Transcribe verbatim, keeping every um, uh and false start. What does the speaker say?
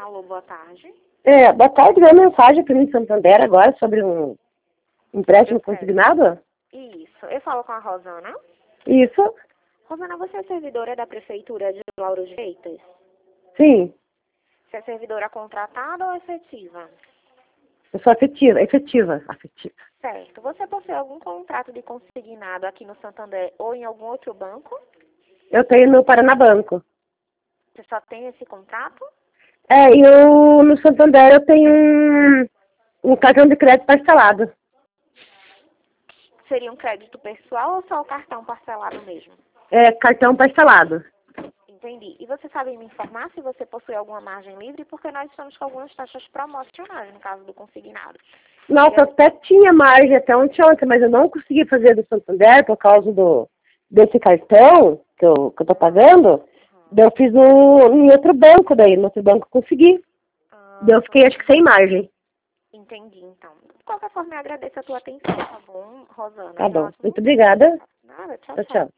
Alô, boa tarde. É, boa tarde, deu uma mensagem para mim em Santander agora sobre um empréstimo consignado? Isso. Eu falo com a Rosana. Isso? Rosana, você é servidora da Prefeitura de Lauro de Freitas? Sim, Você é servidora contratada ou efetiva? eu sou afetiva, efetiva, afetiva. Certo. Você possui algum contrato de consignado aqui no Santander ou em algum outro banco? Eu tenho no Paranabanco. Você só tem esse contrato? É, e eu, no Santander eu tenho um, um cartão de crédito parcelado. Seria um crédito pessoal ou só o cartão parcelado mesmo? É, cartão parcelado. Entendi. E você sabe me informar se você possui alguma margem livre? Porque nós estamos com algumas taxas promocionais no caso do consignado. Nossa, eu até tinha margem até ontem, ontem, mas eu não consegui fazer do Santander por causa do, desse cartão que eu, que eu tô pagando. Daí eu fiz no, em outro banco daí, no outro banco eu consegui. Ah, Daí eu fiquei acho que sem margem. entendi, então. De qualquer forma, eu agradeço a tua atenção, tá bom, Rosana? Tá Tenha um bom. ótimo Muito dia. obrigada. Nada, tchau, Tchau, tchau. tchau.